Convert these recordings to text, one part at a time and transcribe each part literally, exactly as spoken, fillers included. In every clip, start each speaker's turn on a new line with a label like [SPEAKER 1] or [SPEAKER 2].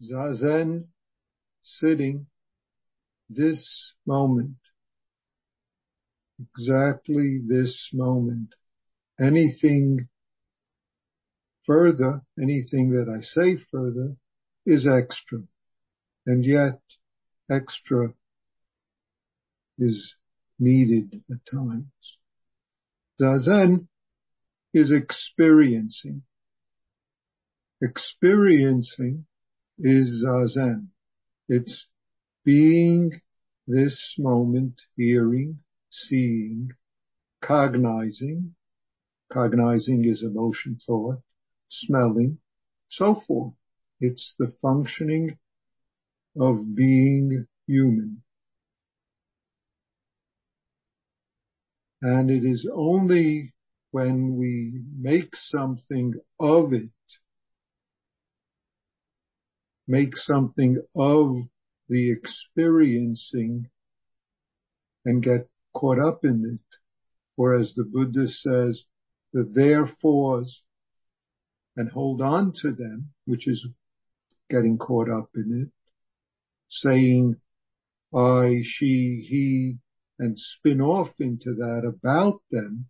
[SPEAKER 1] Zazen, sitting, this moment, exactly this moment. Anything further, anything that I say further is extra. And yet extra is needed at times. Zazen is experiencing. Experiencing is Zazen. It's being this moment, hearing, seeing, cognizing. Cognizing is emotion, thought, smelling, so forth. It's the functioning of being human. And it is only when we make something of it, make something of the experiencing and get caught up in it. Or as the Buddha says, the therefores, and hold on to them, which is getting caught up in it, saying I, she, he, and spin off into that about them,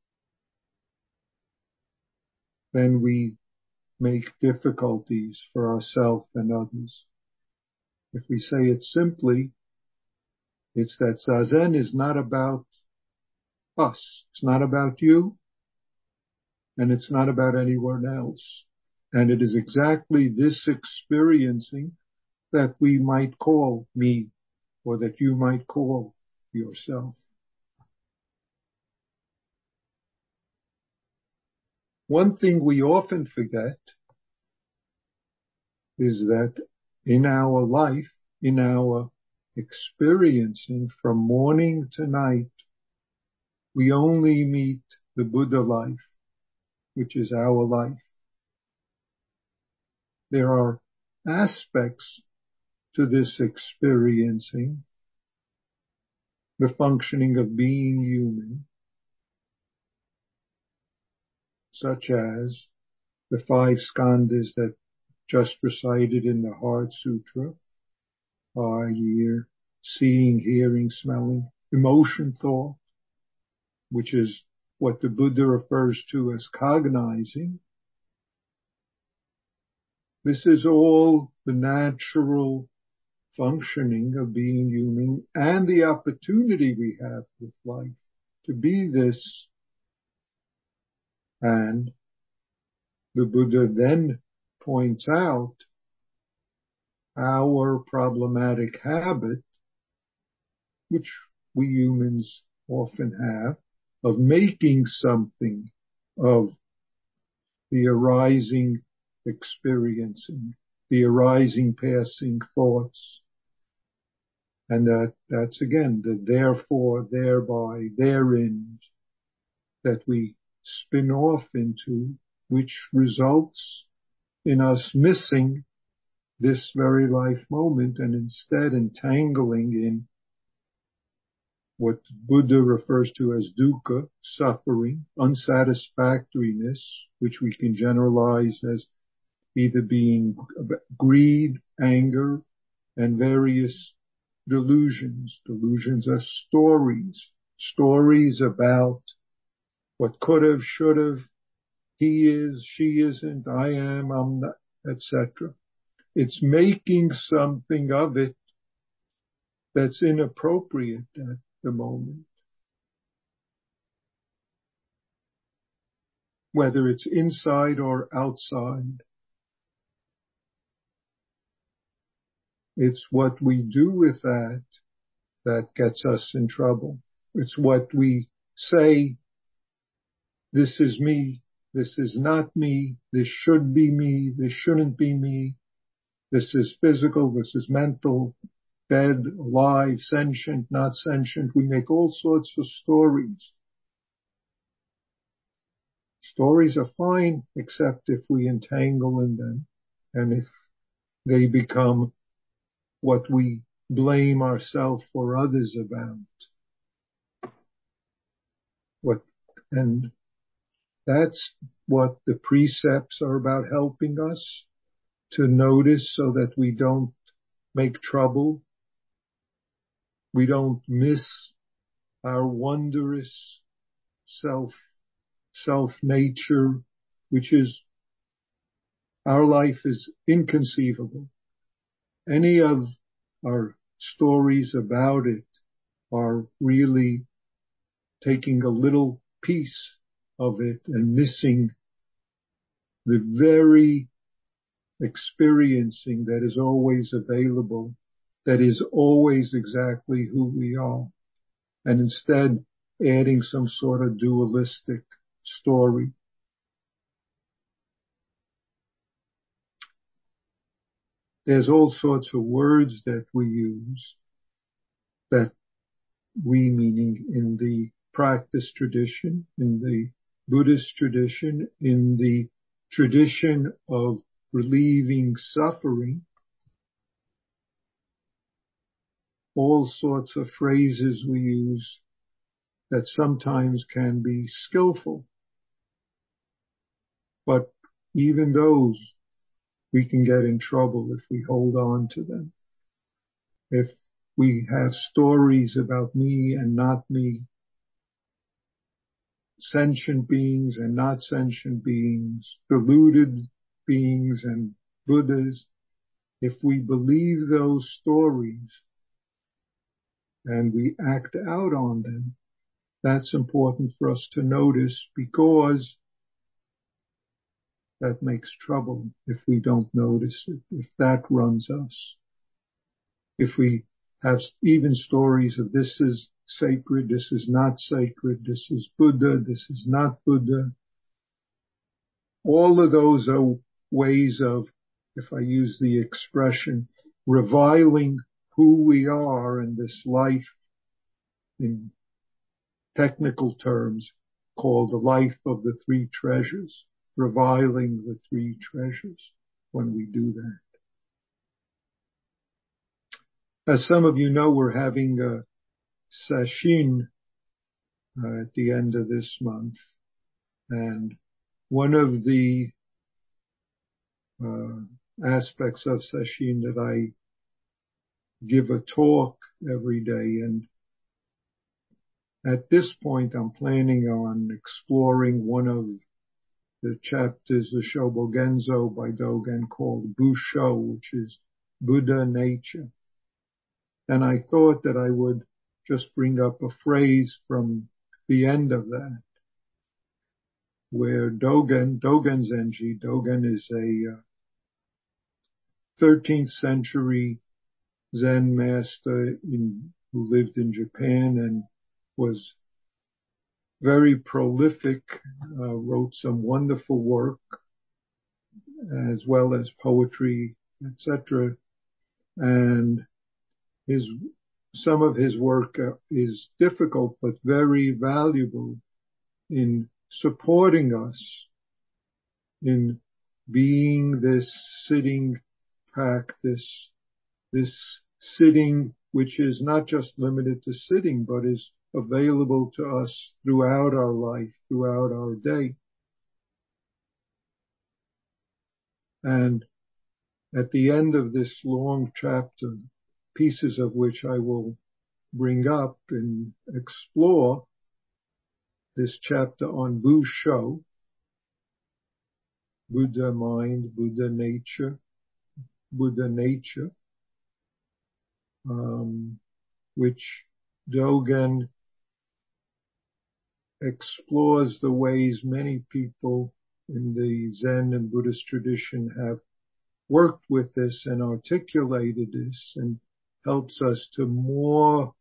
[SPEAKER 1] then we make difficulties for ourselves and others. If we say it simply, it's that Zazen is not about us. It's not about you, and it's not about anyone else. And it is exactly this experiencing that we might call me, or that you might call yourself. One thing we often forget is that in our life, in our experiencing from morning to night, we only meet the Buddha life, which is our life. There are aspects to this experiencing, the functioning of being human, such as the five skandhas that just recited in the Heart Sutra, eye, ear, seeing, hearing, smelling, emotion, thought, which is what the Buddha refers to as cognizing. This is all the natural functioning of being human and the opportunity we have with life to be this. And the Buddha then points out our problematic habit, which we humans often have, of making something of the arising experiencing, the arising passing thoughts. And that, that's again, the therefore, thereby, therein, that we spin off into, which results in us missing this very life moment and instead entangling in what Buddha refers to as dukkha, suffering, unsatisfactoriness, which we can generalize as either being greed, anger, and various delusions. Delusions are stories, stories about what could have, should have, he is, she isn't, I am, I'm not, et cetera. It's making something of it that's inappropriate at the moment. Whether it's inside or outside. It's what we do with that that gets us in trouble. It's what we say, this is me, this is not me, this should be me, this shouldn't be me, this is physical, this is mental, dead, alive, sentient, not sentient. We make all sorts of stories. Stories are fine, except if we entangle in them and if they become what we blame ourselves or others about. What, and that's what the precepts are about helping us. to notice so that we don't make trouble. We don't miss our wondrous self, self nature, which is, our life is inconceivable. Any of our stories about it are really taking a little piece of it and missing the very experiencing that is always available, that is always exactly who we are, and instead adding some sort of dualistic story. There's all sorts of words that we use, that we meaning in the practice tradition, in the Buddhist tradition, in the tradition of relieving suffering, all sorts of phrases we use that sometimes can be skillful. But even those, we can get in trouble if we hold on to them. If we have stories about me and not me, sentient beings and not sentient beings, deluded beings and Buddhas, if we believe those stories and we act out on them, that's important for us to notice, because that makes trouble if we don't notice it, if that runs us. If we have even stories of this is sacred, this is not sacred, this is Buddha, this is not Buddha. All of those are ways of, if I use the expression, reviling who we are in this life, in technical terms, called the life of the three treasures, reviling the three treasures when we do that. As some of you know, we're having a sesshin uh, at the end of this month, and one of the uh, aspects of sesshin that I give a talk every day, and at this point I'm planning on exploring one of the chapters of Shobogenzo by Dogen called Busho, which is Buddha nature. And I thought that I would just bring up a phrase from the end of that, where Dogen, Dogen Zenji, Dogen is a uh, thirteenth century Zen master in, who lived in Japan and was very prolific, uh, wrote some wonderful work as well as poetry, et cetera. And his, some of his work uh, is difficult but very valuable in supporting us in being this sitting practice, this sitting which is not just limited to sitting, but is available to us throughout our life, throughout our day. And at the end of this long chapter, pieces of which I will bring up and explore, this chapter on Busho, Buddha mind, Buddha nature, Buddha nature, um, which Dogen explores the ways many people in the Zen and Buddhist tradition have worked with this and articulated this, and helps us to more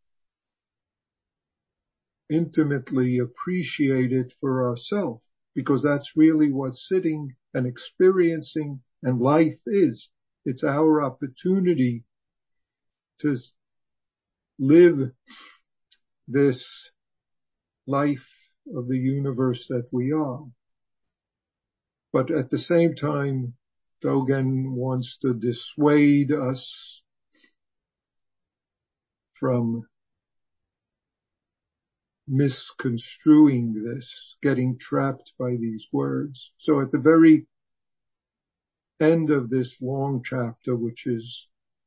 [SPEAKER 1] intimately appreciate it for ourselves, because that's really what sitting and experiencing and life is. It's our opportunity to live this life of the universe that we are. But at the same time, Dogen wants to dissuade us from misconstruing this, getting trapped by these words. So at the very end of this long chapter, which is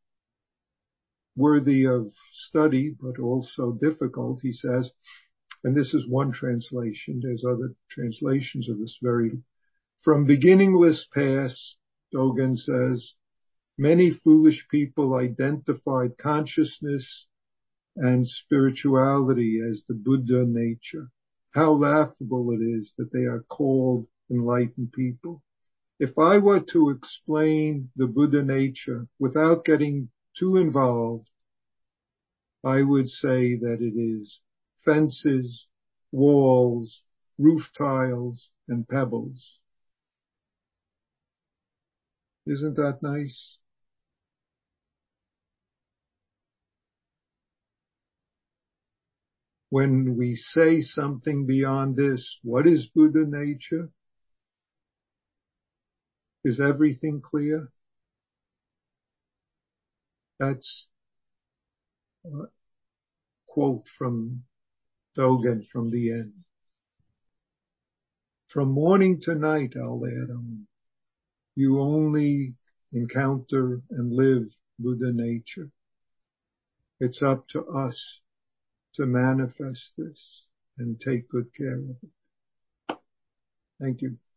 [SPEAKER 1] worthy of study, but also difficult, he says, and this is one translation, there's other translations of this very, from beginningless past, Dogen says, many foolish people identified consciousness and spirituality as the Buddha nature. How laughable it is that they are called enlightened people. If I were to explain the Buddha nature without getting too involved, I would say that it is fences, walls, roof tiles, and pebbles. Isn't that nice? When we say something beyond this, what is Buddha nature? Is everything clear? That's a quote from Dogen from the end. From morning to night, I'll add on, you only encounter and live Buddha nature. It's up to us to manifest this and take good care of it. Thank you.